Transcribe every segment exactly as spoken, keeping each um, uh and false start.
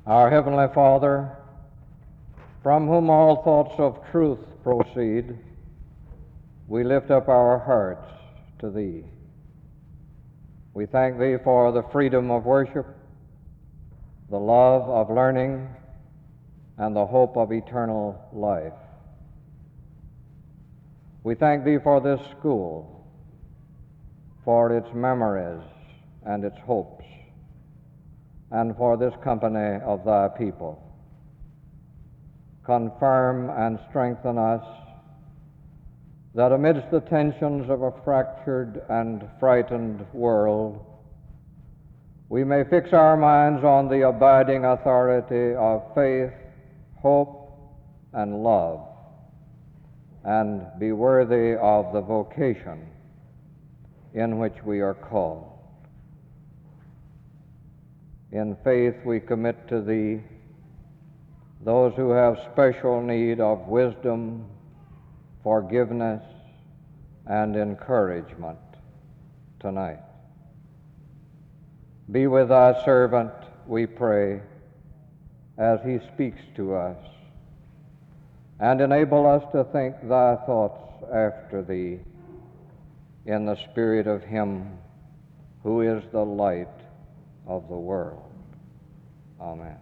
Our Heavenly Father, from whom all thoughts of truth proceed, we lift up our hearts to Thee. We thank Thee for the freedom of worship, the love of learning, and the hope of eternal life. We thank Thee for this school, for its memories and its hopes, and for this company of Thy people. Confirm and strengthen us, that amidst the tensions of a fractured and frightened world, we may fix our minds on the abiding authority of faith, hope, and love, and be worthy of the vocation in which we are called. In faith we commit to Thee those who have special need of wisdom, forgiveness, and encouragement tonight. Be with Thy servant, we pray, as he speaks to us, and enable us to think Thy thoughts after Thee in the spirit of Him who is the light of the world. Amen.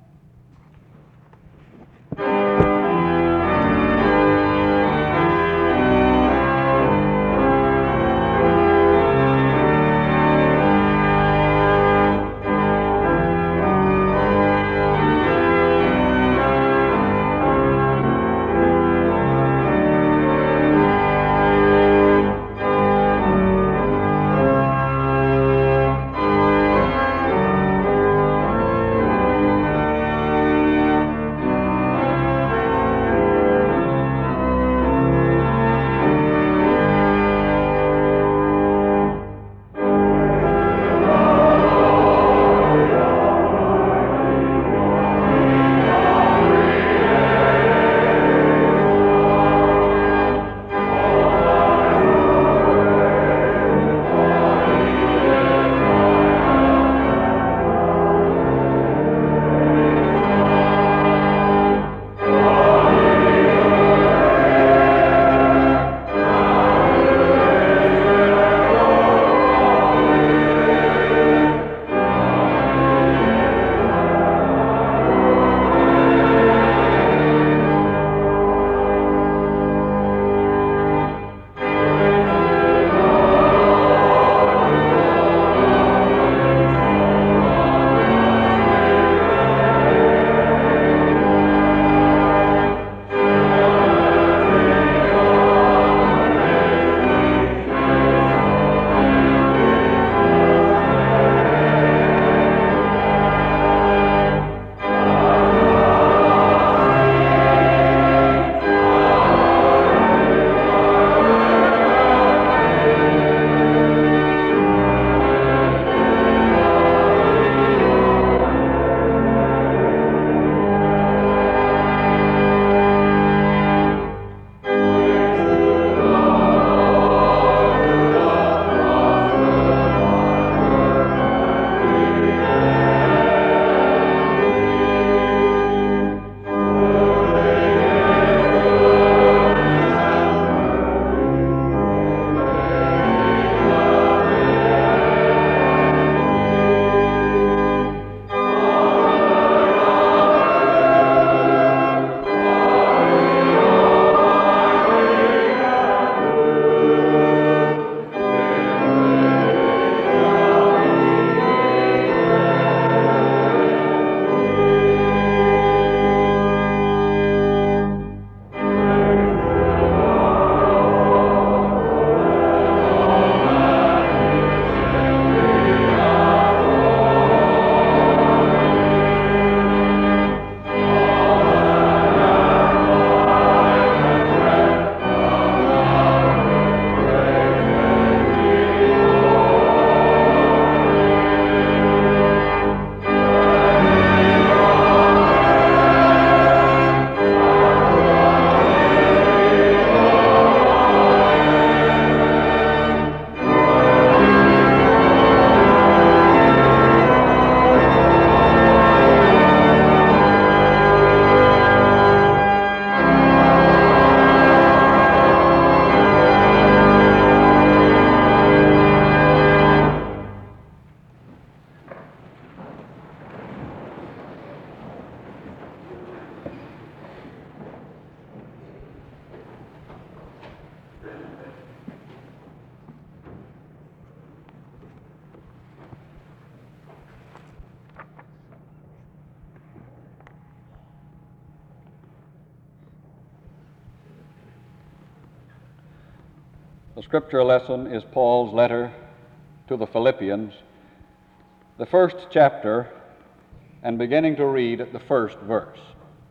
The scripture lesson is Paul's letter to the Philippians, the first chapter, and beginning to read at the first verse.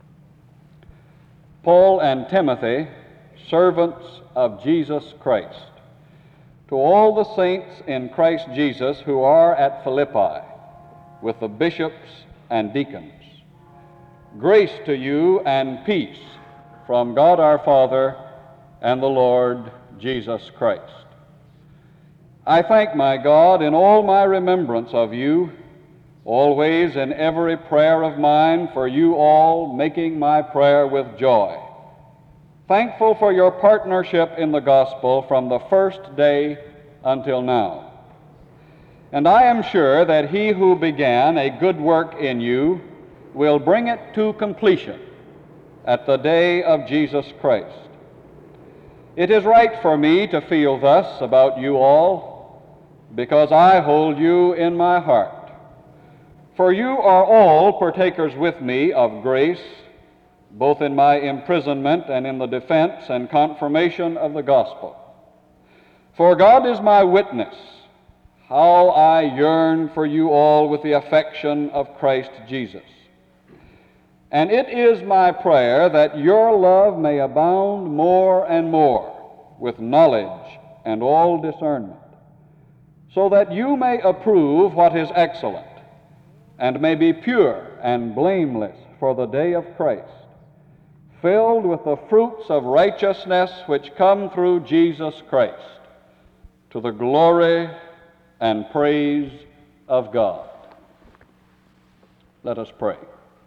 Paul and Timothy, servants of Jesus Christ, to all the saints in Christ Jesus who are at Philippi, with the bishops and deacons. Grace to you and peace from God our Father and the Lord Jesus Christ. I thank my God in all my remembrance of you, always in every prayer of mine for you all, making my prayer with joy, thankful for your partnership in the gospel from the first day until now. And I am sure that he who began a good work in you will bring it to completion at the day of Jesus Christ. It is right for me to feel thus about you all, because I hold you in my heart. For you are all partakers with me of grace, both in my imprisonment and in the defense and confirmation of the gospel. For God is my witness, how I yearn for you all with the affection of Christ Jesus. And it is my prayer that your love may abound more and more with knowledge and all discernment, so that you may approve what is excellent, and may be pure and blameless for the day of Christ, filled with the fruits of righteousness which come through Jesus Christ, to the glory and praise of God. Let us pray.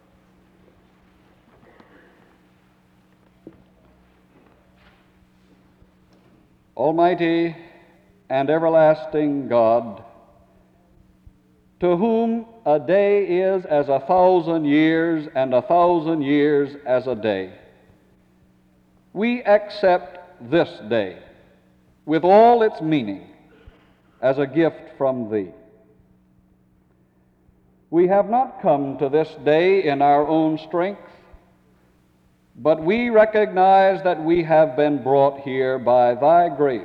Almighty and everlasting God, to whom a day is as a thousand years and a thousand years as a day, we accept this day with all its meaning as a gift from Thee. We have not come to this day in our own strength, but we recognize that we have been brought here by Thy grace.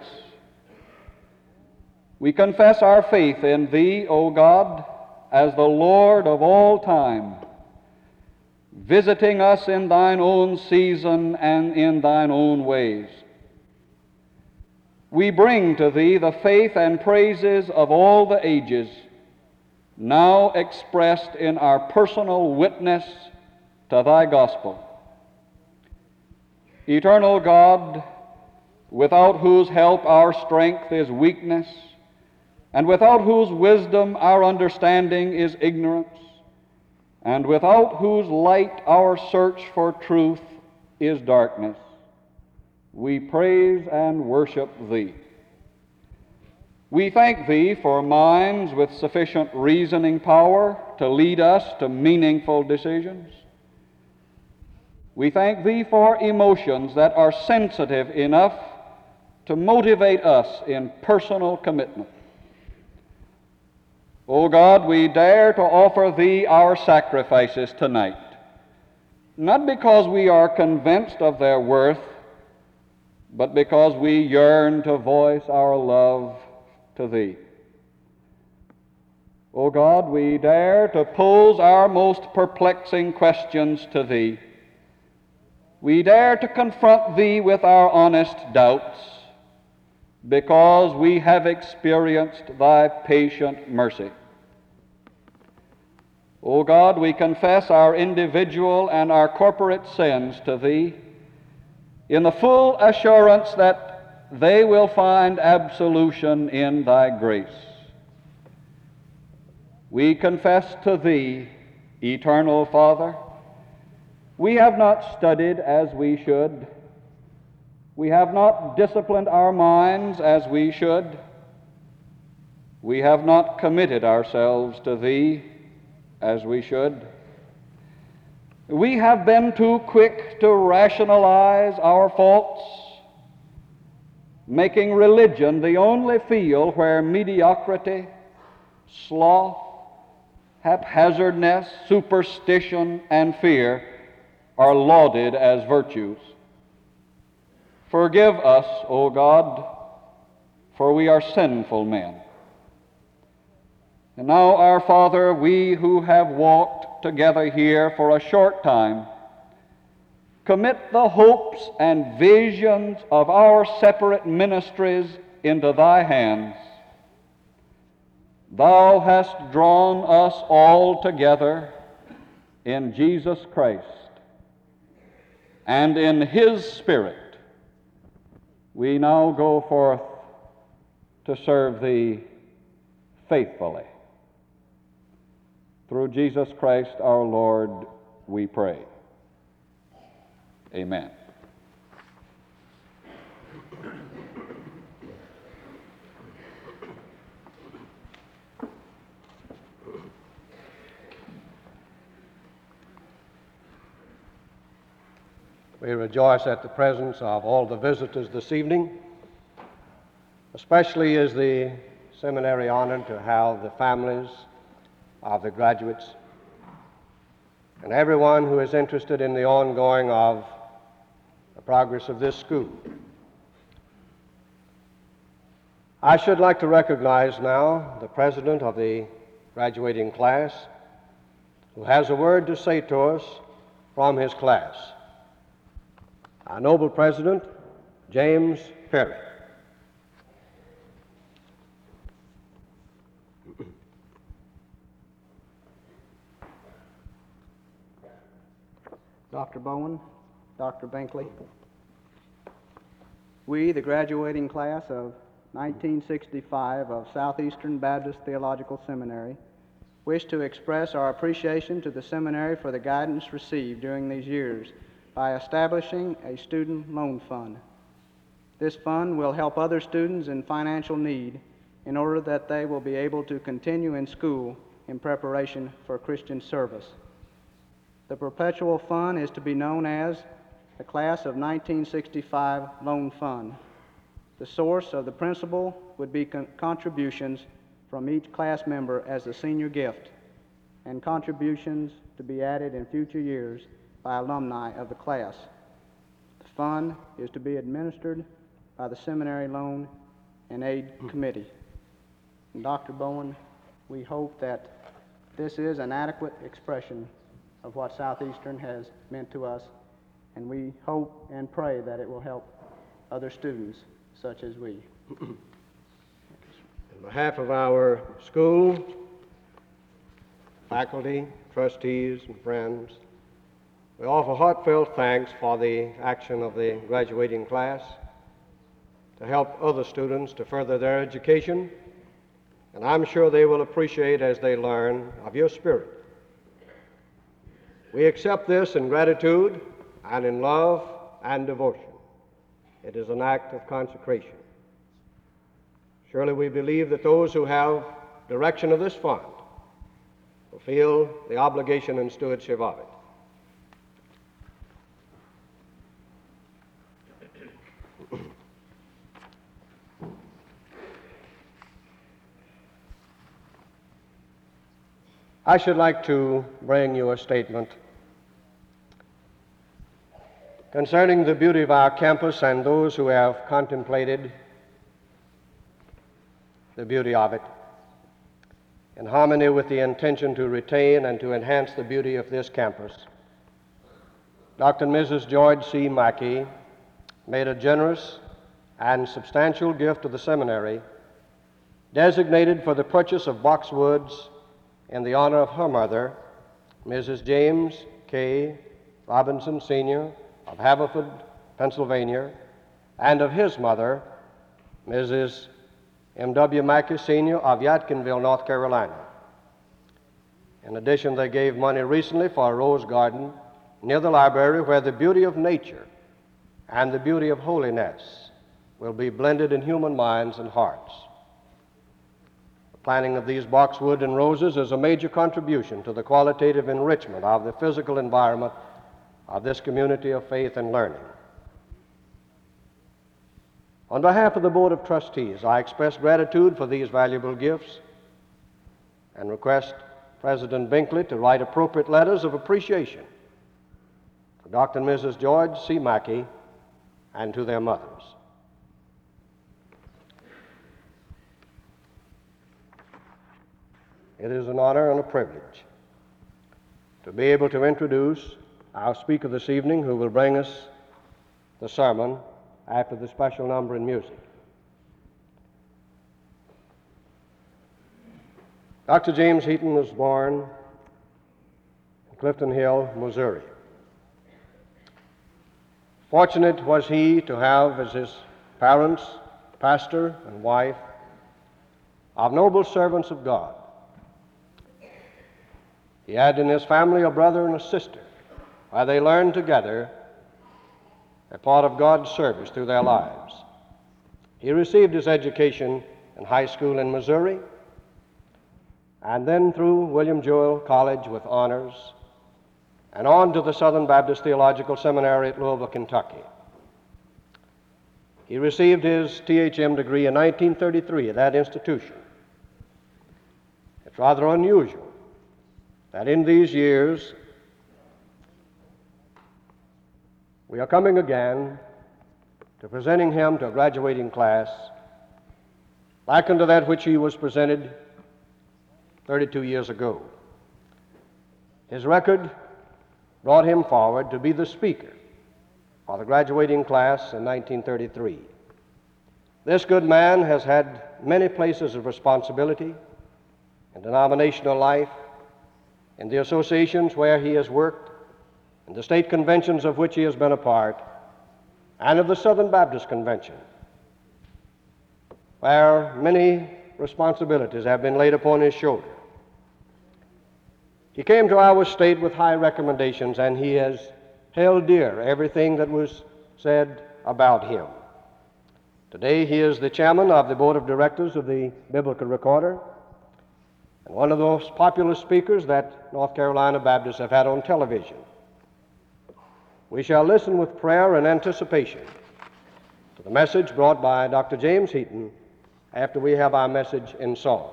We confess our faith in Thee, O God, as the Lord of all time, visiting us in Thine own season and in Thine own ways. We bring to Thee the faith and praises of all the ages, now expressed in our personal witness to Thy gospel. Eternal God, without whose help our strength is weakness, and without whose wisdom our understanding is ignorance, and without whose light our search for truth is darkness, we praise and worship Thee. We thank Thee for minds with sufficient reasoning power to lead us to meaningful decisions. We thank Thee for emotions that are sensitive enough to motivate us in personal commitment. O God, we dare to offer Thee our sacrifices tonight, not because we are convinced of their worth, but because we yearn to voice our love to Thee. O God, we dare to pose our most perplexing questions to Thee. We dare to confront Thee with our honest doubts, because we have experienced Thy patient mercy. O God, we confess our individual and our corporate sins to Thee in the full assurance that they will find absolution in Thy grace. We confess to Thee, Eternal Father, we have not studied as we should. We have not disciplined our minds as we should. We have not committed ourselves to Thee as we should. We have been too quick to rationalize our faults, making religion the only field where mediocrity, sloth, haphazardness, superstition, and fear are lauded as virtues. Forgive us, O God, for we are sinful men. And now, our Father, we who have walked together here for a short time, commit the hopes and visions of our separate ministries into thy hands. Thou hast drawn us all together in Jesus Christ, and in his Spirit we now go forth to serve thee faithfully. Through Jesus Christ our Lord, we pray. Amen. We rejoice at the presence of all the visitors this evening. Especially is the seminary honored to have the families of the graduates and everyone who is interested in the ongoing of the progress of this school. I should like to recognize now the president of the graduating class, who has a word to say to us from his class. Our noble president, James Perry. Doctor Bowen, Doctor Binkley, we, the graduating class of nineteen sixty-five of Southeastern Baptist Theological Seminary, wish to express our appreciation to the seminary for the guidance received during these years by establishing a student loan fund. This fund will help other students in financial need in order that they will be able to continue in school in preparation for Christian service. The perpetual fund is to be known as the Class of nineteen sixty-five Loan Fund. The source of the principal would be con- contributions from each class member as a senior gift, and contributions to be added in future years by alumni of the class. The fund is to be administered by the Seminary Loan and Aid Committee. And Doctor Bowen, we hope that this is an adequate expression of what Southeastern has meant to us, and we hope and pray that it will help other students such as we. On behalf of our school, faculty, trustees, and friends, we offer heartfelt thanks for the action of the graduating class to help other students to further their education, and I'm sure they will appreciate as they learn of your spirit. We accept this in gratitude and in love and devotion. It is an act of consecration. Surely we believe that those who have direction of this fund will feel the obligation and stewardship of it. I should like to bring you a statement concerning the beauty of our campus and those who have contemplated the beauty of it, in harmony with the intention to retain and to enhance the beauty of this campus. Doctor and Missus George C. Mackey made a generous and substantial gift to the seminary, designated for the purchase of boxwoods in the honor of her mother, Missus James K. Robinson, Senior of Haverford, Pennsylvania, and of his mother, Missus M W Mackey, Senior of Yadkinville, North Carolina. In addition, they gave money recently for a rose garden near the library where the beauty of nature and the beauty of holiness will be blended in human minds and hearts. Planting of these boxwood and roses is a major contribution to the qualitative enrichment of the physical environment of this community of faith and learning. On behalf of the Board of Trustees, I express gratitude for these valuable gifts and request President Binkley to write appropriate letters of appreciation to Doctor and Missus George C. Mackey and to their mothers. it is an honor and a privilege to be able to introduce our speaker this evening, who will bring us the sermon after the special number in music. Doctor James Heaton was born in Clifton Hill, Missouri. Fortunate was he to have as his parents, pastor and wife, of noble servants of God. He had in his family a brother and a sister, where they learned together a part of God's service through their lives. He received his education in high school in Missouri, and then through William Jewell College with honors, and on to the Southern Baptist Theological Seminary at Louisville, Kentucky. He received his T H M degree in nineteen thirty-three at that institution. It's rather unusual that in these years we are coming again to presenting him to a graduating class like unto that which he was presented thirty-two years ago. His record brought him forward to be the speaker for the graduating class in nineteen thirty-three. This good man has had many places of responsibility in denominational life, in the associations where he has worked, in the state conventions of which he has been a part, and of the Southern Baptist Convention, where many responsibilities have been laid upon his shoulder. He came to our state with high recommendations, and he has held dear everything that was said about him. Today he is the chairman of the board of directors of the Biblical Recorder, and one of the most popular speakers that North Carolina Baptists have had on television. We shall listen with prayer and anticipation to the message brought by Doctor James Heaton after we have our message in song.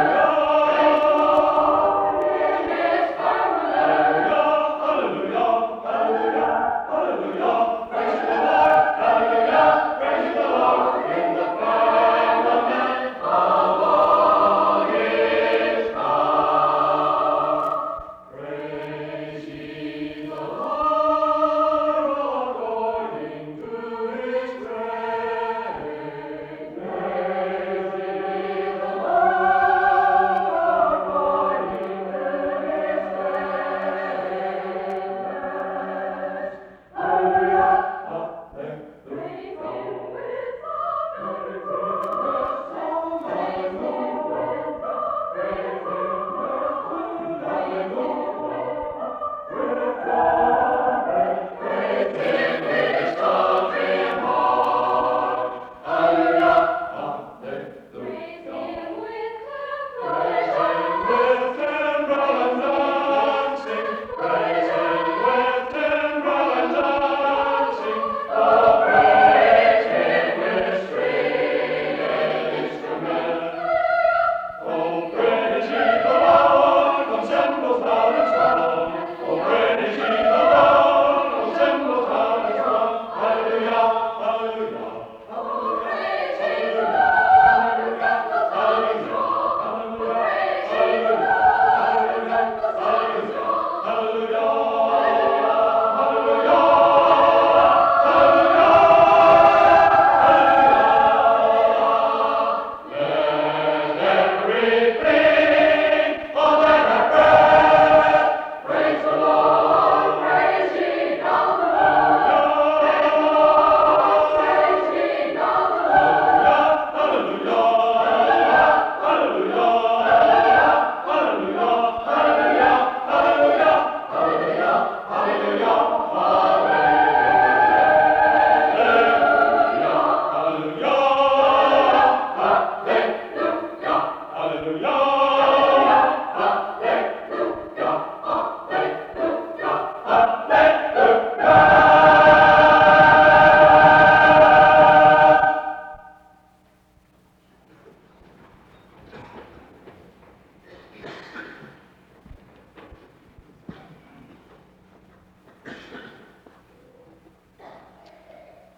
Hallelujah.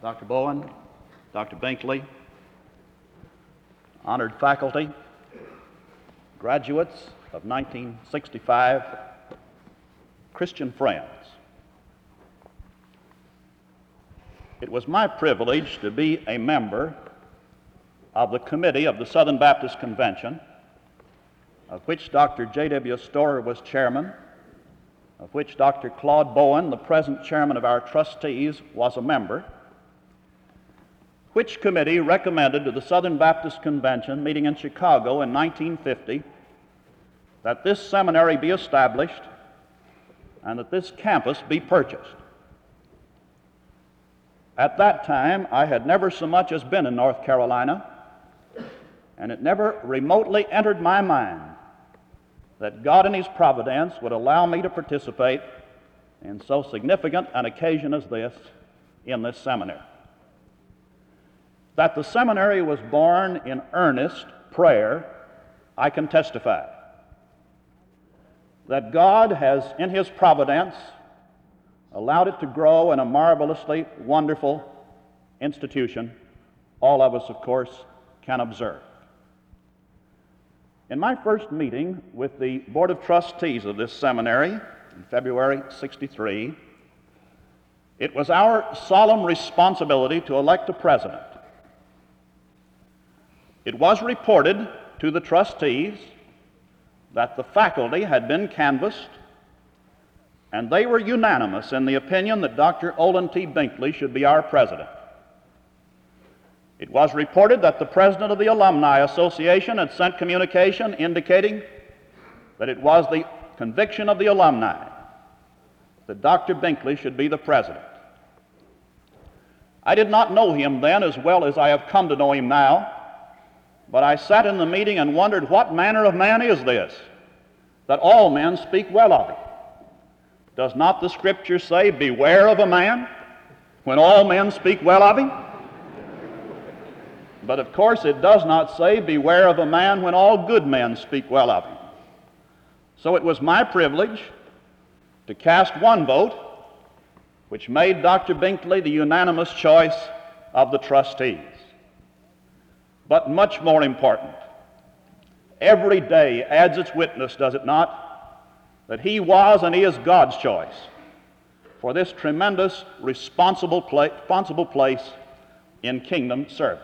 Doctor Bowen, Doctor Binkley, honored faculty, graduates of nineteen sixty-five, Christian friends. It was my privilege to be a member of the committee of the Southern Baptist Convention, of which Doctor J W Storer was chairman, of which Doctor Claude Bowen, the present chairman of our trustees, was a member, which committee recommended to the Southern Baptist Convention meeting in Chicago in nineteen fifty that this seminary be established and that this campus be purchased. At that time, I had never so much as been in North Carolina, and it never remotely entered my mind that God in His providence would allow me to participate in so significant an occasion as this in this seminary. That the seminary was born in earnest prayer, I can testify. That God has, in His providence, allowed it to grow in a marvelously wonderful institution, all of us, of course, can observe. In my first meeting with the Board of Trustees of this seminary in February sixty-three, it was our solemn responsibility to elect a president. It was reported to the trustees that the faculty had been canvassed, and they were unanimous in the opinion that Doctor Olin T. Binkley should be our president. It was reported that the president of the Alumni Association had sent communication indicating that it was the conviction of the alumni that Doctor Binkley should be the president. I did not know him then as well as I have come to know him now, but I sat in the meeting and wondered, what manner of man is this, that all men speak well of him? Does not the Scripture say, beware of a man when all men speak well of him? But of course it does not say, beware of a man when all good men speak well of him. So it was my privilege to cast one vote, which made Doctor Binkley the unanimous choice of the trustees. But much more important, every day adds its witness, does it not, that he was and he is God's choice for this tremendous responsible, pla- responsible place in kingdom service.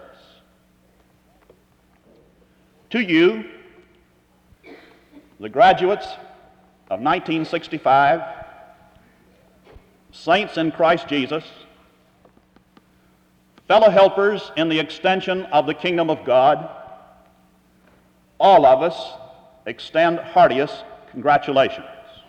To you, the graduates of nineteen sixty-five, saints in Christ Jesus, fellow helpers in the extension of the kingdom of God, all of us extend heartiest congratulations.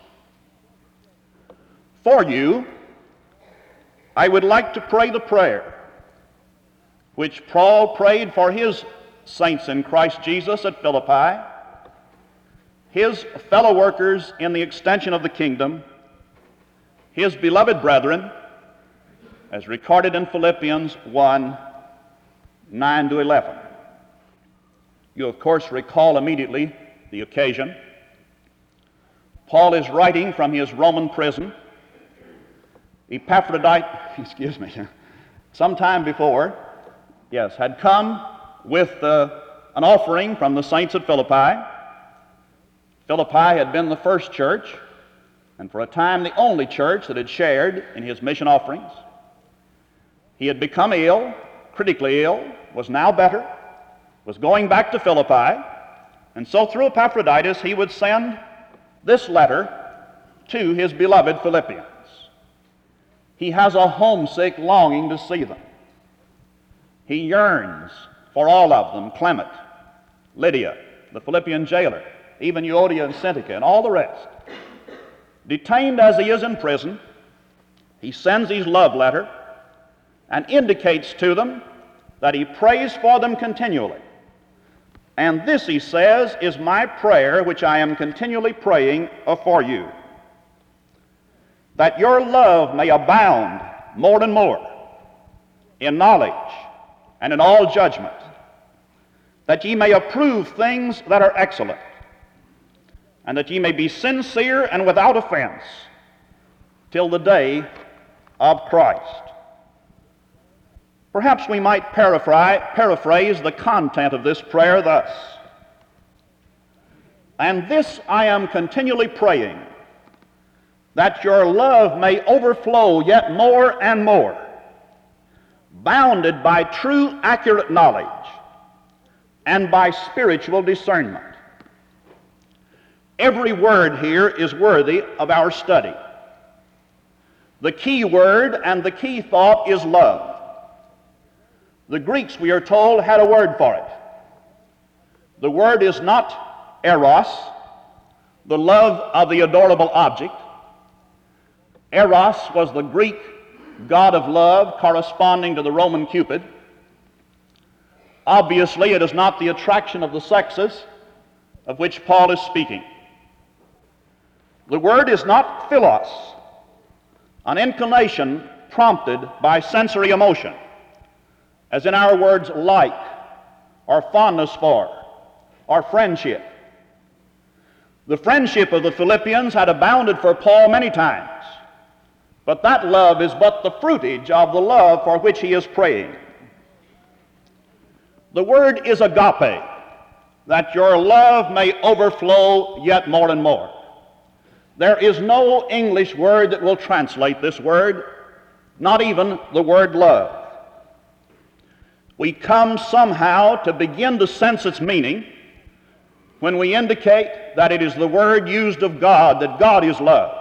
For you, I would like to pray the prayer which Paul prayed for his saints in Christ Jesus at Philippi, his fellow workers in the extension of the kingdom, his beloved brethren, as recorded in Philippians one, nine to eleven. You, of course, recall immediately the occasion. Paul is writing from his Roman prison. Epaphroditus, excuse me, some time before, yes, had come with uh, an offering from the saints at Philippi. Philippi had been the first church, and for a time the only church that had shared in his mission offerings. He had become ill, critically ill, was now better, was going back to Philippi, and so through Epaphroditus he would send this letter to his beloved Philippians. He has a homesick longing to see them. He yearns for all of them, Clement, Lydia, the Philippian jailer, even Euodia and Syntyche, and all the rest. Detained as he is in prison, he sends his love letter and indicates to them that he prays for them continually. And this, he says, is my prayer which I am continually praying for you, that your love may abound more and more in knowledge and in all judgment, that ye may approve things that are excellent, and that ye may be sincere and without offense till the day of Christ. Perhaps we might paraphrase, paraphrase the content of this prayer thus: "And this I am continually praying, that your love may overflow yet more and more, bounded by true accurate knowledge and by spiritual discernment." Every word here is worthy of our study. The key word and the key thought is love. The Greeks, we are told, had a word for it. The word is not eros, the love of the adorable object. Eros was the Greek god of love corresponding to the Roman Cupid. Obviously, it is not the attraction of the sexes of which Paul is speaking. The word is not philos, an inclination prompted by sensory emotion, as in our words like, or fondness for, or friendship. The friendship of the Philippians had abounded for Paul many times, but that love is but the fruitage of the love for which he is praying. The word is agape, that your love may overflow yet more and more. There is no English word that will translate this word, not even the word love. We come somehow to begin to sense its meaning when we indicate that it is the word used of God, that God is love.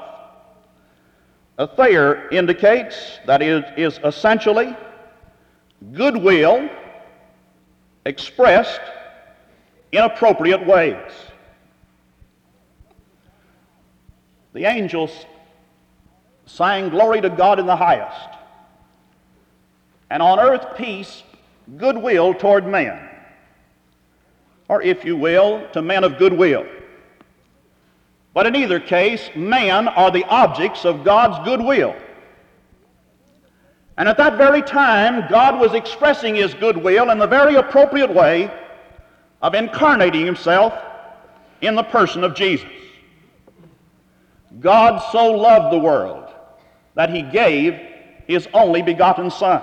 Thayer indicates that it is essentially goodwill expressed in appropriate ways. The angels sang glory to God in the highest, and on earth peace, goodwill toward men, or if you will, to men of goodwill. But in either case, men are the objects of God's goodwill. And at that very time, God was expressing his goodwill in the very appropriate way of incarnating himself in the person of Jesus. God so loved the world that he gave his only begotten Son.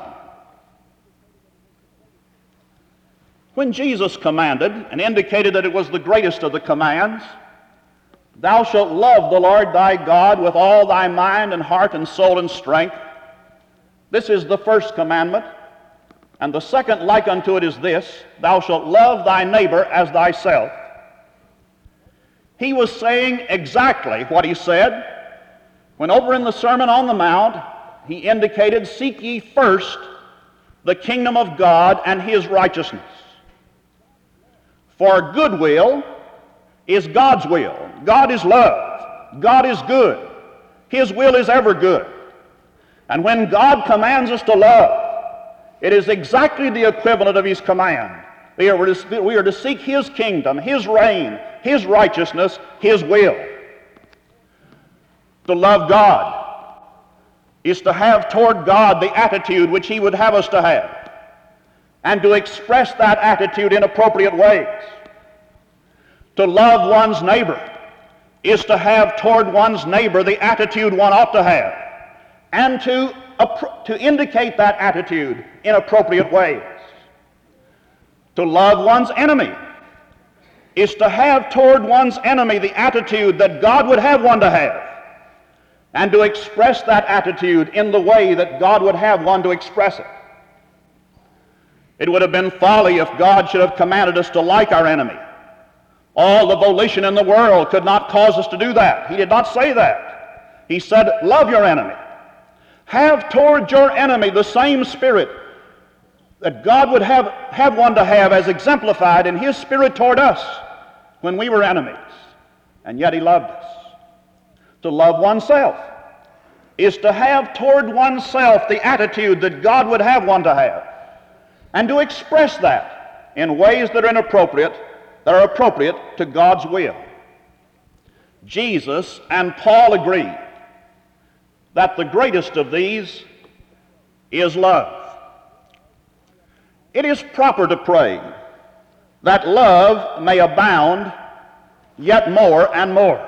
When Jesus commanded and indicated that it was the greatest of the commands, "Thou shalt love the Lord thy God with all thy mind and heart and soul and strength," this is the first commandment, and the second like unto it is this: "Thou shalt love thy neighbor as thyself." He was saying exactly what he said when over in the Sermon on the Mount he indicated, "Seek ye first the kingdom of God and his righteousness." For goodwill is God's will. God is love. God is good. His will is ever good. And when God commands us to love, it is exactly the equivalent of his command. We are to, we are to seek his kingdom, his reign, his righteousness, his will. To love God is to have toward God the attitude which he would have us to have, and to express that attitude in appropriate ways. To love one's neighbor is to have toward one's neighbor the attitude one ought to have, and to, to indicate that attitude in appropriate ways. To love one's enemy is to have toward one's enemy the attitude that God would have one to have, and to express that attitude in the way that God would have one to express it. It would have been folly if God should have commanded us to like our enemy. All the volition in the world could not cause us to do that. He did not say that. He said, love your enemy. Have toward your enemy the same spirit that God would have, have one to have as exemplified in his spirit toward us when we were enemies, and yet he loved us. To love oneself is to have toward oneself the attitude that God would have one to have, and to express that in ways that are inappropriate, that are appropriate to God's will. Jesus and Paul agree that the greatest of these is love. It is proper to pray that love may abound yet more and more.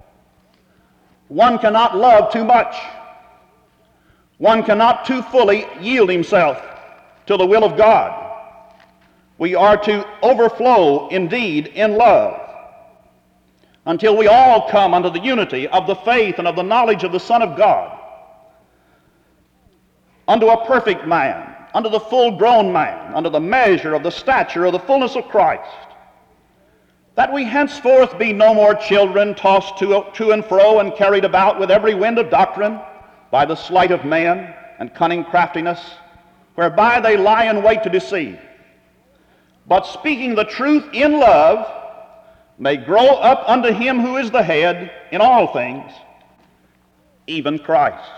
One cannot love too much. One cannot too fully yield himself to the will of God. We are to overflow indeed in love until we all come unto the unity of the faith and of the knowledge of the Son of God, unto a perfect man, unto the full-grown man, unto the measure of the stature of the fullness of Christ, that we henceforth be no more children tossed to, to and fro and carried about with every wind of doctrine by the sleight of men and cunning craftiness, whereby they lie in wait to deceive, but speaking the truth in love, may grow up unto him who is the head in all things, even Christ.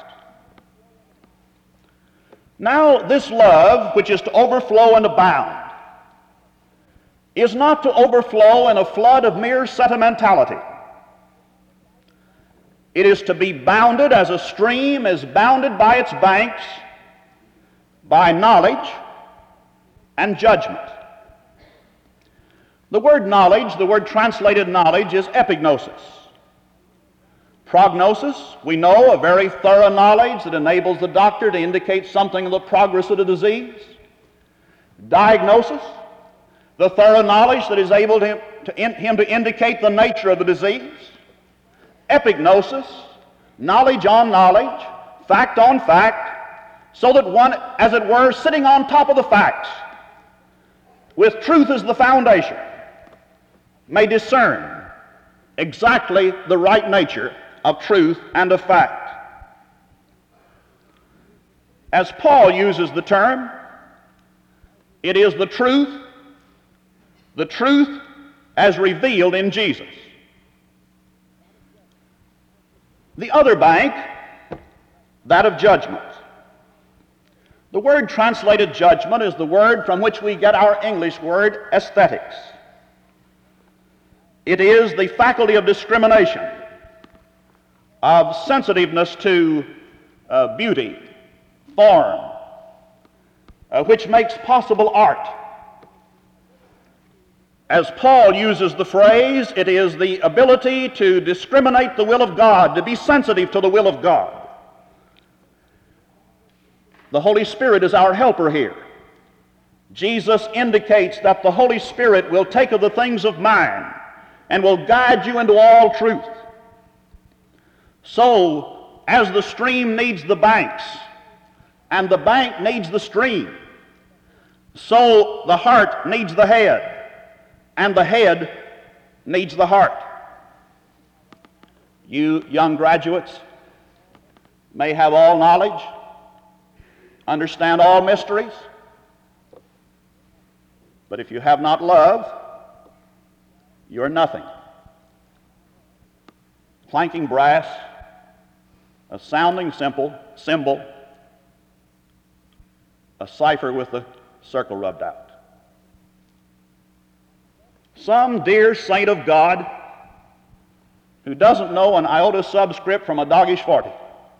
Now this love, which is to overflow and abound, is not to overflow in a flood of mere sentimentality. It is to be bounded as a stream is bounded by its banks by knowledge and judgment. The word knowledge, the word translated knowledge, is epignosis. Prognosis, we know, a very thorough knowledge that enables the doctor to indicate something of the progress of the disease. Diagnosis, the thorough knowledge that is able to, to in, him to indicate the nature of the disease. Epignosis, knowledge on knowledge, fact on fact, so that one, as it were, sitting on top of the facts, with truth as the foundation, may discern exactly the right nature of truth and of fact. As Paul uses the term, it is the truth, the truth as revealed in Jesus. The other bank, that of judgment. The word translated judgment is the word from which we get our English word aesthetics. It is the faculty of discrimination, of sensitiveness to uh, beauty, form, uh, which makes possible art. As Paul uses the phrase, it is the ability to discriminate the will of God, to be sensitive to the will of God. The Holy Spirit is our helper here. Jesus indicates that the Holy Spirit will take of the things of mine and will guide you into all truth. So, as the stream needs the banks, and the bank needs the stream, so the heart needs the head, and the head needs the heart. You young graduates may have all knowledge, understand all mysteries, but if you have not love, you're nothing. Clanking brass, a sounding simple cymbal, a cipher with the circle rubbed out. Some dear saint of God who doesn't know an iota subscript from a doggish forty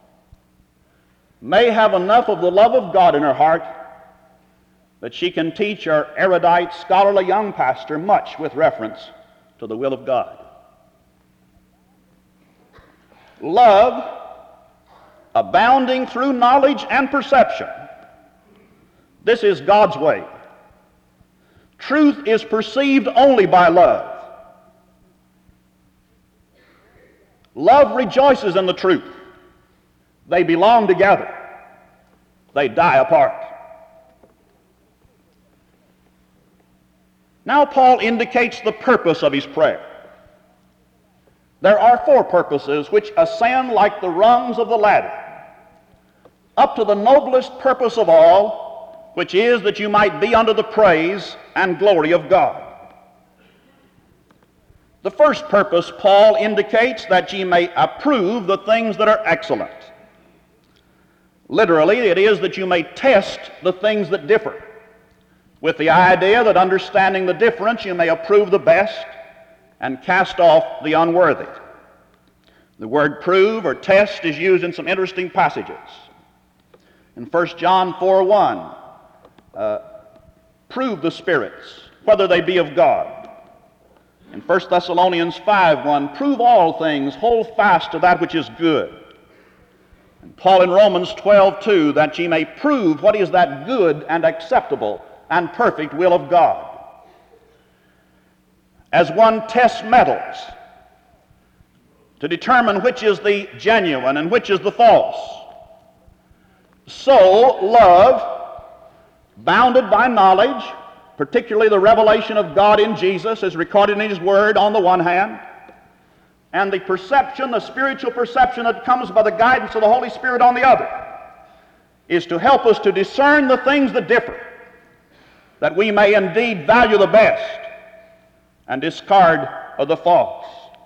may have enough of the love of God in her heart that she can teach our erudite, scholarly young pastor much with reference to the will of God. Love, abounding through knowledge and perception, this is God's way. Truth is perceived only by love. Love rejoices in the truth. They belong together. They die apart. Now Paul indicates the purpose of his prayer. There are four purposes which ascend like the rungs of the ladder up to the noblest purpose of all, which is that you might be under the praise and glory of God. The first purpose, Paul indicates, that ye may approve the things that are excellent. Literally, it is that you may test the things that differ, with the idea that understanding the difference you may approve the best and cast off the unworthy. The word prove or test is used in some interesting passages. In First John four one, uh, prove the spirits, whether they be of God. In First Thessalonians five one, prove all things, hold fast to that which is good. And Paul in Romans twelve two, that ye may prove what is that good and acceptable and perfect will of God. As one tests metals to determine which is the genuine and which is the false, so love, bounded by knowledge, particularly the revelation of God in Jesus as recorded in His Word on the one hand, and the perception, the spiritual perception that comes by the guidance of the Holy Spirit on the other, is to help us to discern the things that differ, that we may indeed value the best and discard of the false.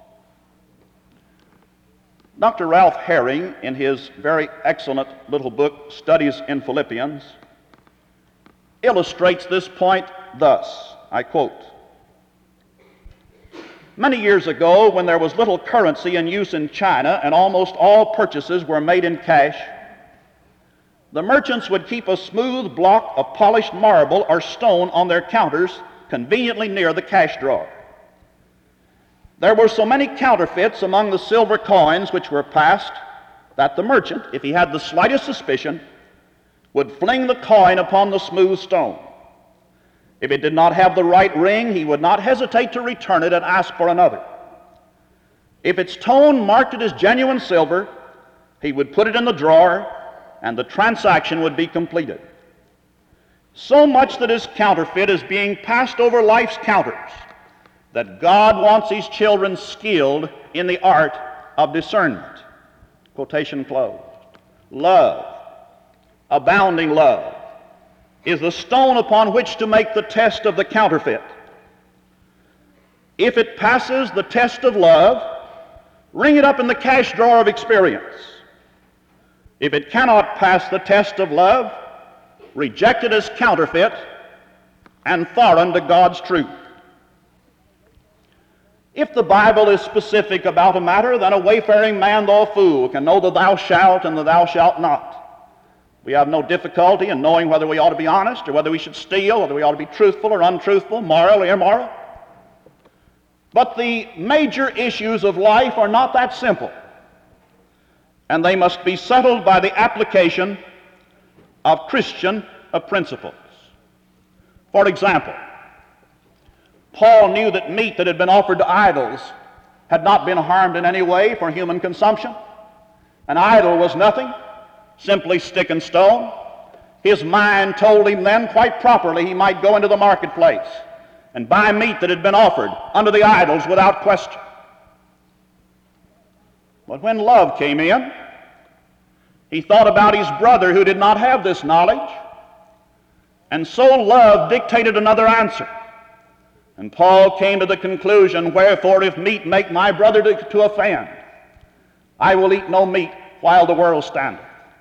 Doctor Ralph Herring, in his very excellent little book, Studies in Philippians, illustrates this point thus, I quote, "Many years ago, when there was little currency in use in China and almost all purchases were made in cash, the merchants would keep a smooth block of polished marble or stone on their counters conveniently near the cash drawer. There were so many counterfeits among the silver coins which were passed that the merchant, if he had the slightest suspicion, would fling the coin upon the smooth stone. If it did not have the right ring, he would not hesitate to return it and ask for another. If its tone marked it as genuine silver, he would put it in the drawer and the transaction would be completed. So much that is counterfeit is being passed over life's counters that God wants His children skilled in the art of discernment." Quotation closed. Love, abounding love, is the stone upon which to make the test of the counterfeit. If it passes the test of love, ring it up in the cash drawer of experience. If it cannot pass the test of love, reject it as counterfeit and foreign to God's truth. If the Bible is specific about a matter, then a wayfaring man, though a fool, can know the thou shalt and the thou shalt not. We have no difficulty in knowing whether we ought to be honest or whether we should steal, whether we ought to be truthful or untruthful, moral or immoral. But the major issues of life are not that simple, and they must be settled by the application of Christian principles. For example, Paul knew that meat that had been offered to idols had not been harmed in any way for human consumption. An idol was nothing, simply stick and stone. His mind told him then quite properly he might go into the marketplace and buy meat that had been offered unto the idols without question. But when love came in, he thought about his brother who did not have this knowledge, and so love dictated another answer. And Paul came to the conclusion, "Wherefore, if meat make my brother to, to offend, I will eat no meat while the world standeth."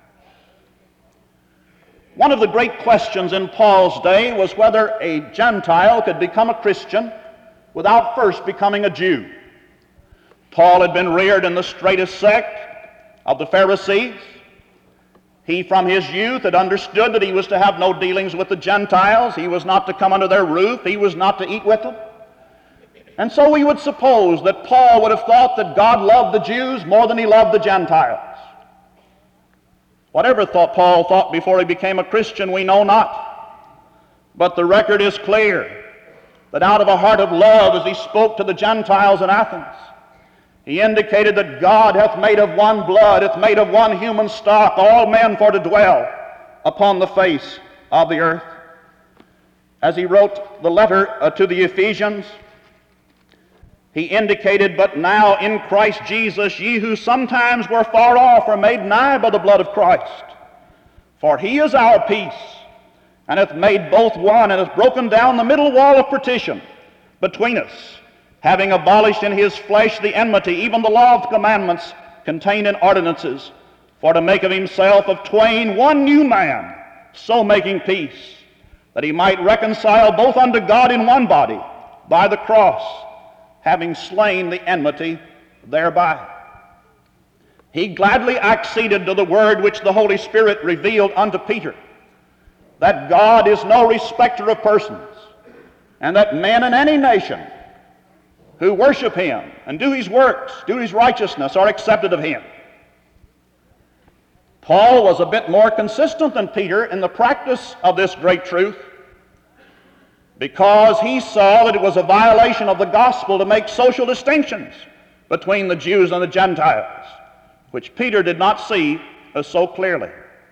One of the great questions in Paul's day was whether a Gentile could become a Christian without first becoming a Jew. Paul had been reared in the straitest sect of the Pharisees. He from his youth had understood that he was to have no dealings with the Gentiles. He was not to come under their roof. He was not to eat with them. And so we would suppose that Paul would have thought that God loved the Jews more than he loved the Gentiles. Whatever thought Paul thought before he became a Christian, we know not. But the record is clear that out of a heart of love, as he spoke to the Gentiles in Athens, he indicated that God hath made of one blood, hath made of one human stock, all men for to dwell upon the face of the earth. As he wrote the letter uh, to the Ephesians, he indicated, "But now in Christ Jesus, ye who sometimes were far off are made nigh by the blood of Christ. For he is our peace, and hath made both one, and hath broken down the middle wall of partition between us, having abolished in his flesh the enmity, even the law of commandments contained in ordinances, for to make of himself of twain one new man, so making peace, that he might reconcile both unto God in one body by the cross, having slain the enmity thereby." He gladly acceded to the word which the Holy Spirit revealed unto Peter, that God is no respecter of persons, and that men in any nation who worship him and do his works, do his righteousness, are accepted of him. Paul was a bit more consistent than Peter in the practice of this great truth, because he saw that it was a violation of the gospel to make social distinctions between the Jews and the Gentiles, which Peter did not see as so clearly.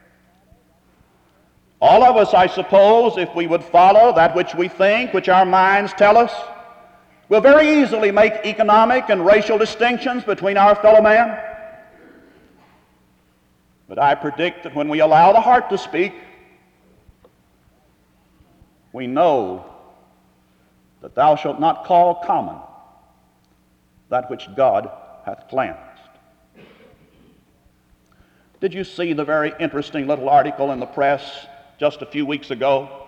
All of us, I suppose, if we would follow that which we think, which our minds tell us, will very easily make economic and racial distinctions between our fellow man. But I predict that when we allow the heart to speak, we know that thou shalt not call common that which God hath cleansed. Did you see the very interesting little article in the press just a few weeks ago?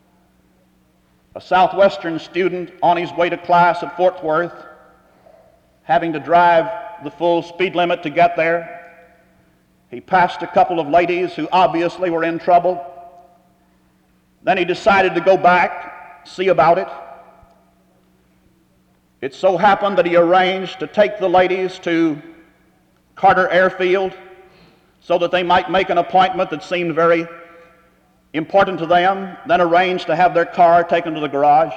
A Southwestern student on his way to class at Fort Worth, having to drive the full speed limit to get there. He passed a couple of ladies who obviously were in trouble. Then he decided to go back, see about it. It so happened that he arranged to take the ladies to Carter Airfield so that they might make an appointment that seemed very important to them, then arranged to have their car taken to the garage.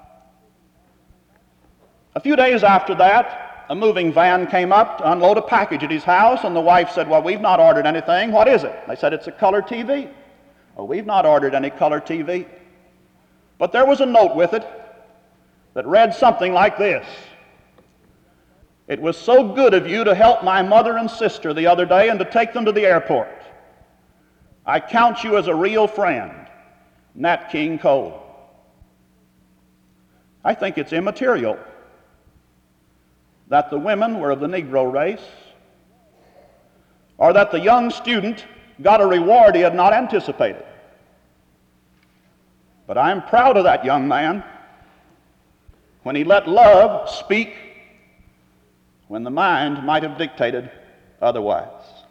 A few days after that, a moving van came up to unload a package at his house, and the wife said, "Well, we've not ordered anything. What is it?" They said, "It's a color T V." "Oh, we've not ordered any color T V." But there was a note with it that read something like this: "It was so good of you to help my mother and sister the other day and to take them to the airport. I count you as a real friend, Nat King Cole." I think it's immaterial that the women were of the Negro race, or that the young student got a reward he had not anticipated. But I'm proud of that young man when he let love speak when the mind might have dictated otherwise.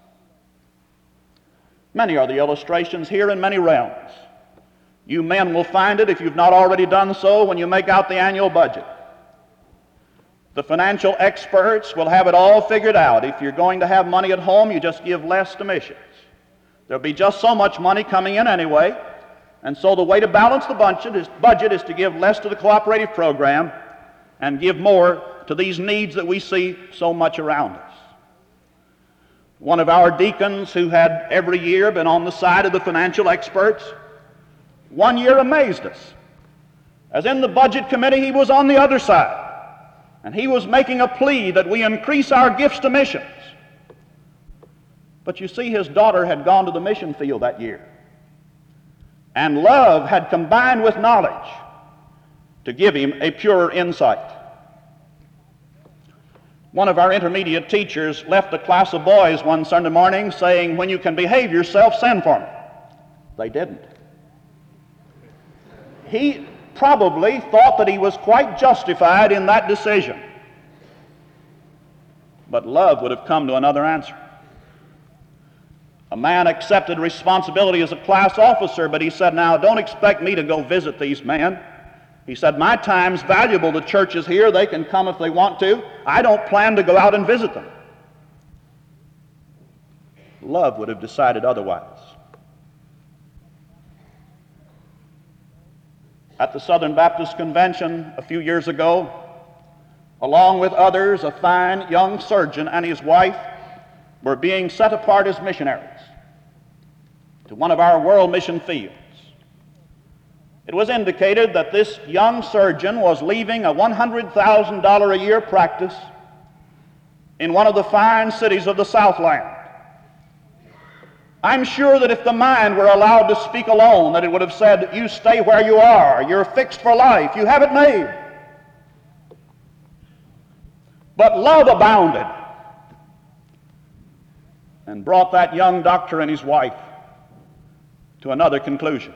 Many are the illustrations here in many realms. You men will find it, if you've not already done so, when you make out the annual budget. The financial experts will have it all figured out. If you're going to have money at home, you just give less to missions. There'll be just so much money coming in anyway, and so the way to balance the budget is, budget is to give less to the cooperative program and give more to these needs that we see so much around us. One of our deacons, who had every year been on the side of the financial experts, one year amazed us. As in the budget committee, he was on the other side, and he was making a plea that we increase our gifts to missions. But you see, his daughter had gone to the mission field that year, and love had combined with knowledge to give him a purer insight. One of our intermediate teachers left a class of boys one Sunday morning saying, "When you can behave yourself, send for me." They didn't. He probably thought that he was quite justified in that decision. But love would have come to another answer. A man accepted responsibility as a class officer, but he said, "Now, don't expect me to go visit these men." He said, "My time's valuable. The church is here. They can come if they want to. I don't plan to go out and visit them." Love would have decided otherwise. At the Southern Baptist Convention a few years ago, along with others, a fine young surgeon and his wife were being set apart as missionaries to one of our world mission fields. It was indicated that this young surgeon was leaving a one hundred thousand dollars a year practice in one of the fine cities of the Southland. I'm sure that if the mind were allowed to speak alone, that it would have said, "You stay where you are. You're fixed for life. You have it made." But love abounded and brought that young doctor and his wife to another conclusion.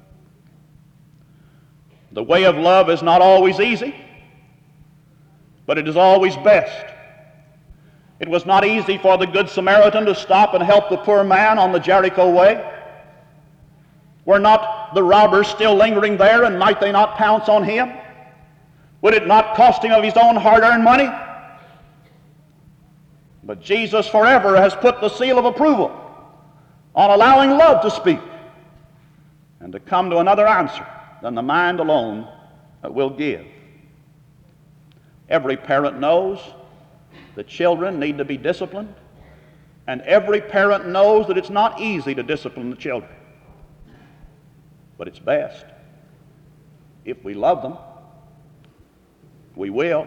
The way of love is not always easy, but it is always best. It was not easy for the Good Samaritan to stop and help the poor man on the Jericho way. Were not the robbers still lingering there, and might they not pounce on him? Would it not cost him of his own hard-earned money? But Jesus forever has put the seal of approval on allowing love to speak and to come to another answer than the mind alone will give. Every parent knows that children need to be disciplined, and every parent knows that it's not easy to discipline the children. But it's best. If we love them, we will.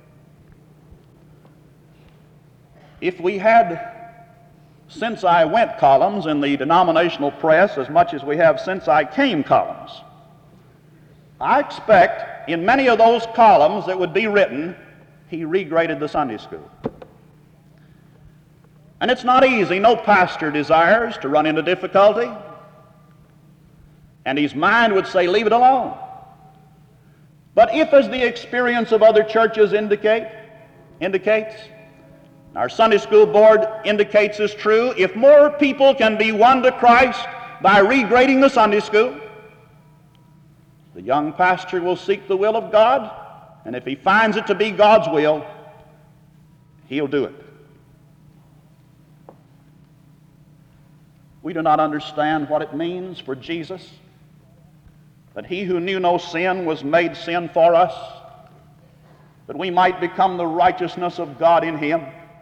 If we had "Since I Went" columns in the denominational press as much as we have "Since I Came" columns, I expect in many of those columns that would be written, "He regraded the Sunday school." And it's not easy. No pastor desires to run into difficulty. And his mind would say, leave it alone. But if, as the experience of other churches indicate, indicates, our Sunday school board indicates is true, if more people can be won to Christ by regrading the Sunday school, the young pastor will seek the will of God, and if he finds it to be God's will, he'll do it. We do not understand what it means for Jesus that he who knew no sin was made sin for us, that we might become the righteousness of God in him.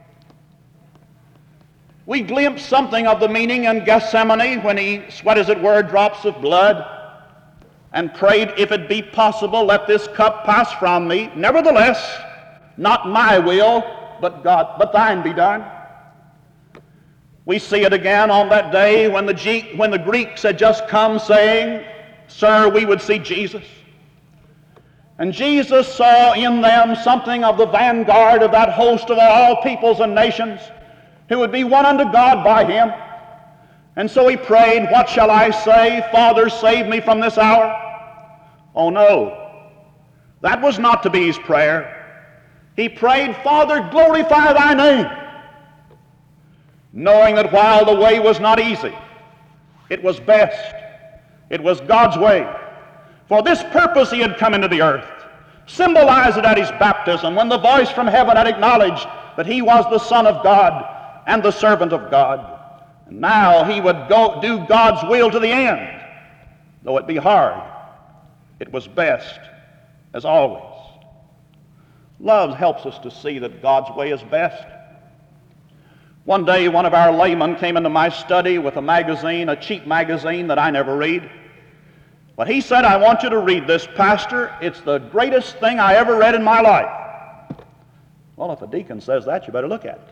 We glimpse something of the meaning in Gethsemane when he sweat, as it were, drops of blood and prayed, if it be possible, let this cup pass from me. Nevertheless, not my will, but God, but thine be done. We see it again on that day when the, G- when the Greeks had just come saying, Sir, we would see Jesus. And Jesus saw in them something of the vanguard of that host of all peoples and nations who would be won unto God by him. And so he prayed, what shall I say? Father, save me from this hour. Oh no, that was not to be his prayer. He prayed, Father, glorify thy name. Knowing that while the way was not easy, it was best. It was God's way. For this purpose he had come into the earth. Symbolized it at his baptism when the voice from heaven had acknowledged that he was the Son of God and the servant of God. And now he would go do God's will to the end. Though it be hard, it was best, as always. Love helps us to see that God's way is best. One day, one of our laymen came into my study with a magazine, a cheap magazine that I never read. But he said, I want you to read this, Pastor. It's the greatest thing I ever read in my life. Well, if a deacon says that, you better look at it.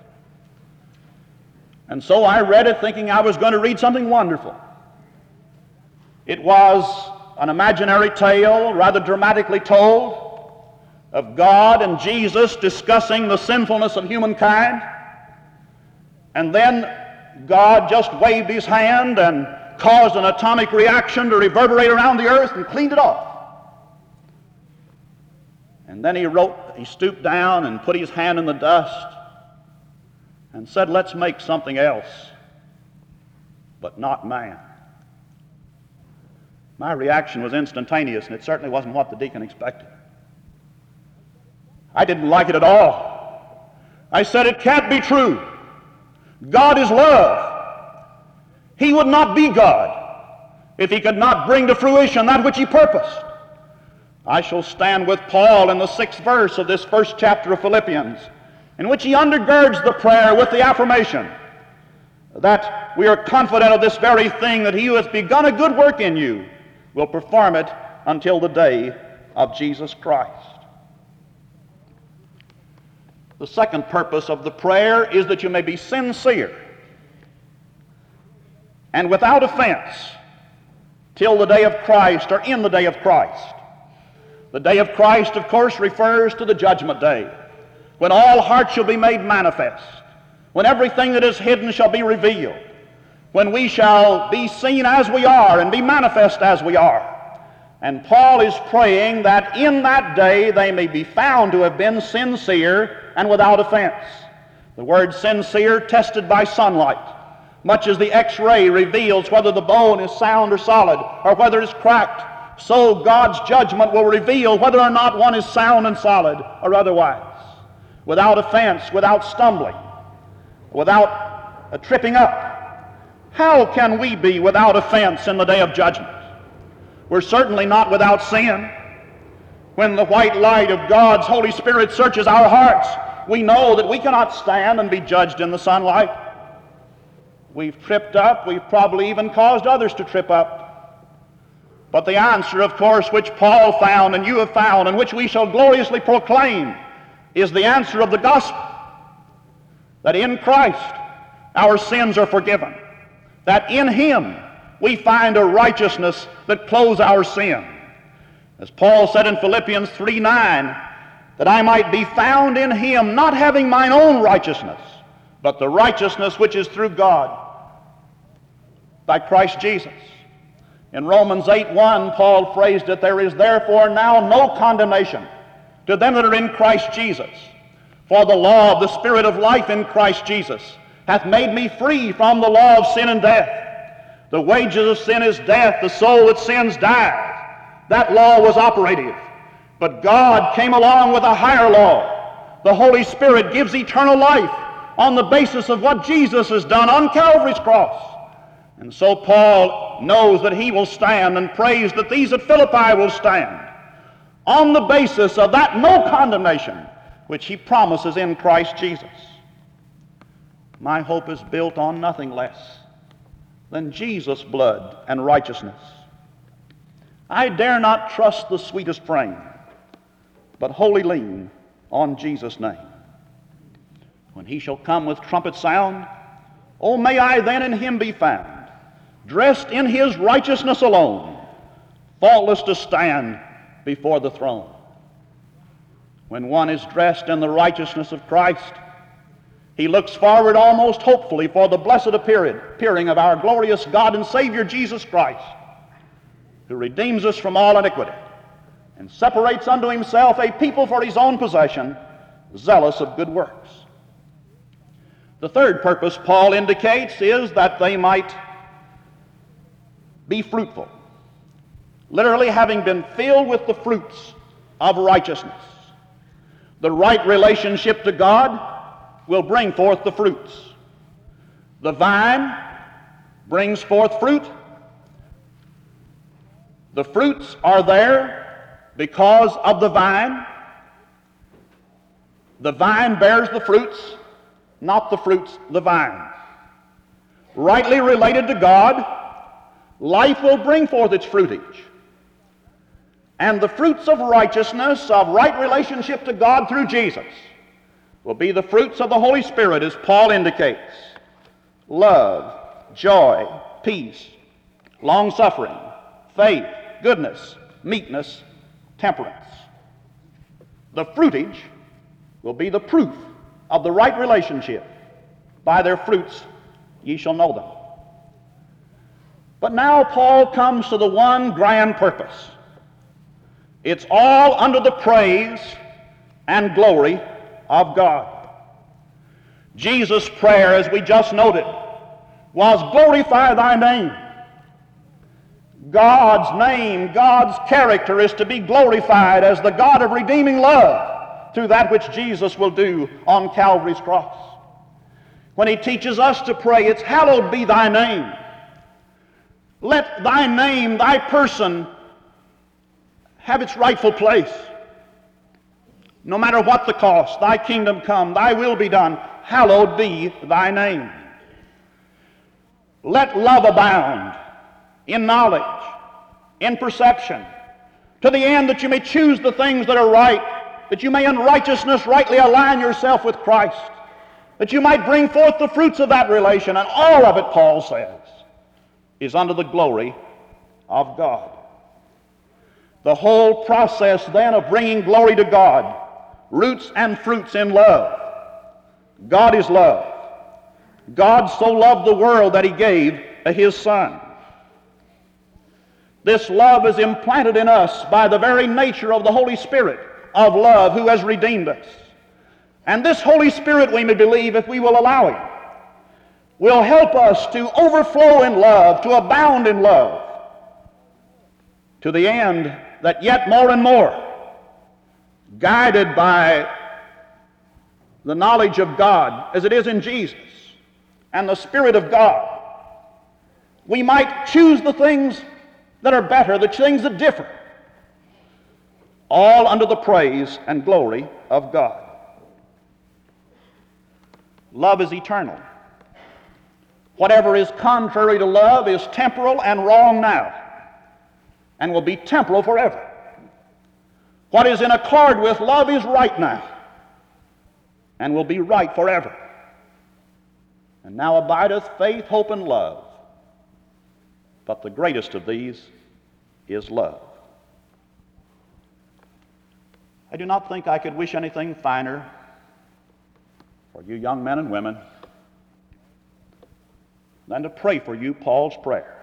And so I read it thinking I was going to read something wonderful. It was an imaginary tale, rather dramatically told, of God and Jesus discussing the sinfulness of humankind. And then God just waved his hand and caused an atomic reaction to reverberate around the earth and cleaned it off. And then he wrote, he stooped down and put his hand in the dust and said, let's make something else, but not man. My reaction was instantaneous, and it certainly wasn't what the deacon expected. I didn't like it at all. I said, it can't be true. God is love. He would not be God if he could not bring to fruition that which he purposed. I shall stand with Paul in the sixth verse of this first chapter of Philippians, in which he undergirds the prayer with the affirmation that we are confident of this very thing, that he who has begun a good work in you will perform it until the day of Jesus Christ. The second purpose of the prayer is that you may be sincere and without offense till the day of Christ, or in the day of Christ. The day of Christ, of course, refers to the judgment day, when all hearts shall be made manifest, when everything that is hidden shall be revealed, when we shall be seen as we are and be manifest as we are. And Paul is praying that in that day they may be found to have been sincere and without offense. The word sincere, tested by sunlight, much as the X-ray reveals whether the bone is sound or solid, or whether it's cracked, so God's judgment will reveal whether or not one is sound and solid or otherwise. Without offense, without stumbling, without uh, tripping up. How can we be without offense in the day of judgment? We're certainly not without sin. When the white light of God's Holy Spirit searches our hearts, we know that we cannot stand and be judged in the sunlight. We've tripped up. We've probably even caused others to trip up. But the answer, of course, which Paul found and you have found, and which we shall gloriously proclaim, is the answer of the gospel. That in Christ our sins are forgiven. That in Him we find a righteousness that clothes our sin. As Paul said in Philippians three nine, that I might be found in Him, not having mine own righteousness, but the righteousness which is through God by Christ Jesus. In Romans eight one, Paul phrased it, there is therefore now no condemnation to them that are in Christ Jesus. For the law of the Spirit of life in Christ Jesus hath made me free from the law of sin and death. The wages of sin is death, the soul that sins dies. That law was operative. But God came along with a higher law. The Holy Spirit gives eternal life on the basis of what Jesus has done on Calvary's cross. And so Paul knows that he will stand and prays that these at Philippi will stand on the basis of that no condemnation which he promises in Christ Jesus. My hope is built on nothing less than Jesus' blood and righteousness. I dare not trust the sweetest frame, but wholly lean on Jesus' name. When He shall come with trumpet sound, oh, may I then in Him be found, dressed in His righteousness alone, faultless to stand before the throne. When one is dressed in the righteousness of Christ, he looks forward almost hopefully for the blessed appearing of our glorious God and Savior Jesus Christ, who redeems us from all iniquity and separates unto Himself a people for His own possession, zealous of good works. The third purpose Paul indicates is that they might be fruitful, literally having been filled with the fruits of righteousness. The right relationship to God will bring forth the fruits. The vine brings forth fruit. The fruits are there because of the vine. The vine bears the fruits, not the fruits the vine. Rightly related to God, life will bring forth its fruitage. And the fruits of righteousness, of right relationship to God through Jesus, will be the fruits of the Holy Spirit, as Paul indicates. Love, joy, peace, long-suffering, faith, goodness, meekness, temperance. The fruitage will be the proof of the right relationship. By their fruits ye shall know them. But now Paul comes to the one grand purpose. It's all under the praise and glory of God. Jesus' prayer, as we just noted, was glorify thy name. God's name, God's character is to be glorified as the God of redeeming love through that which Jesus will do on Calvary's cross. When He teaches us to pray, it's hallowed be thy name. Let thy name, thy person, have its rightful place. No matter what the cost, thy kingdom come, thy will be done, hallowed be thy name. Let love abound in knowledge, in perception, to the end that you may choose the things that are right, that you may in righteousness rightly align yourself with Christ, that you might bring forth the fruits of that relation, and all of it, Paul says, is under the glory of God. The whole process then of bringing glory to God roots and fruits in love. God is love. God so loved the world that He gave His Son. This love is implanted in us by the very nature of the Holy Spirit of love who has redeemed us. And this Holy Spirit, we may believe, if we will allow Him, will help us to overflow in love, to abound in love, to the end that yet more and more, guided by the knowledge of God as it is in Jesus and the Spirit of God, We might choose the things that are better, the things that differ, all under the praise and glory of God. Love is eternal. Whatever is contrary to love is temporal and wrong now, and will be temporal forever. What is in accord with love is right now, and will be right forever. And now abideth faith, hope, and love. But the greatest of these is love. I do not think I could wish anything finer for you young men and women than to pray for you Paul's prayer.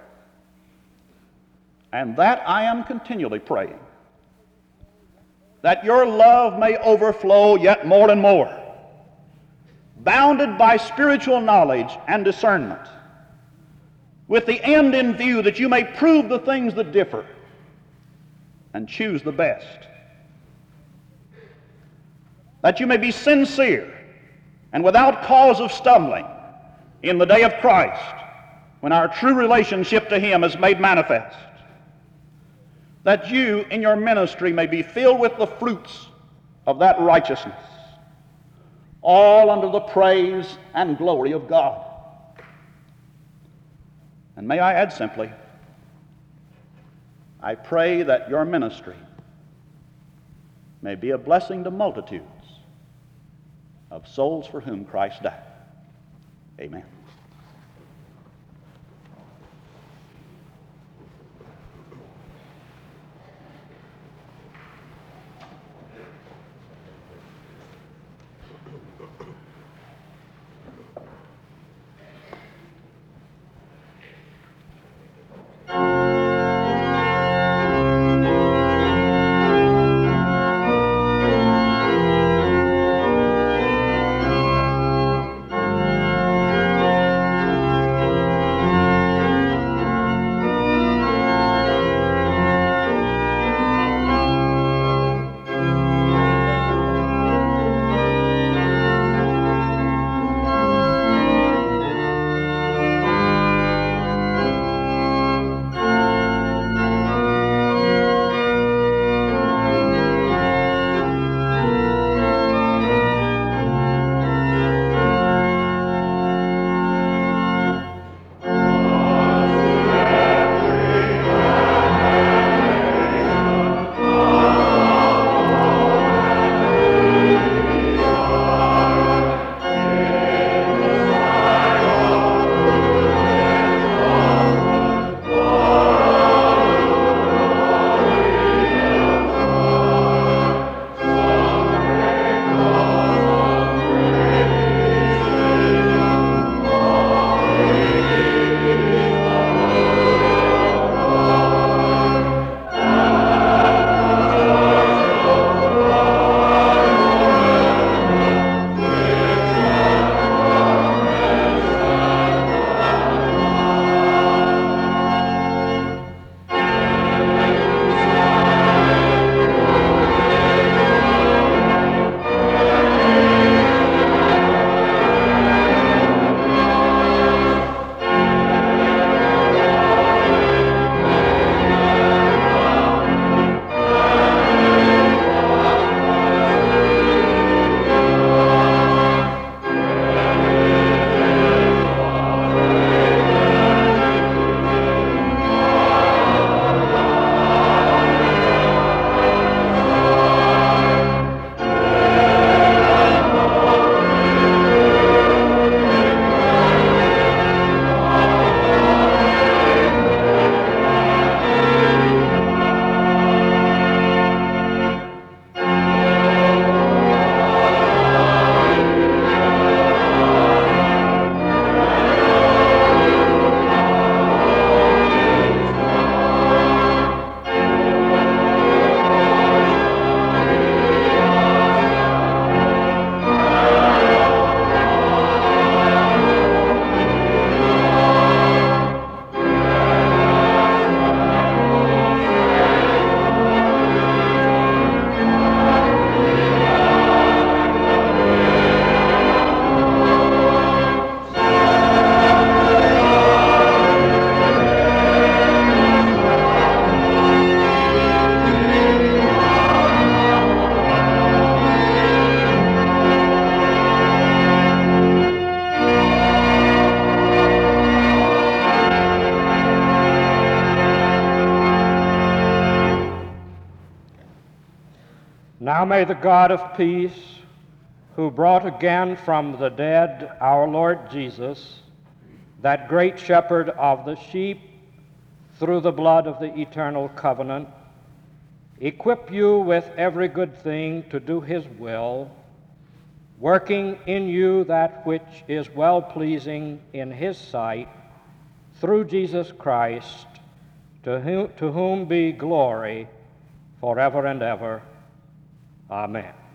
And that I am continually praying, that your love may overflow yet more and more, bounded by spiritual knowledge and discernment, with the end in view that you may prove the things that differ and choose the best, that you may be sincere and without cause of stumbling in the day of Christ, when our true relationship to Him is made manifest, that you in your ministry may be filled with the fruits of that righteousness, all under the praise and glory of God. And may I add simply, I pray that your ministry may be a blessing to multitudes of souls for whom Christ died. Amen. Now may the God of peace, who brought again from the dead our Lord Jesus, that great shepherd of the sheep, through the blood of the eternal covenant, equip you with every good thing to do his will, working in you that which is well-pleasing in his sight, through Jesus Christ, to whom, to whom be glory forever and ever. Amen.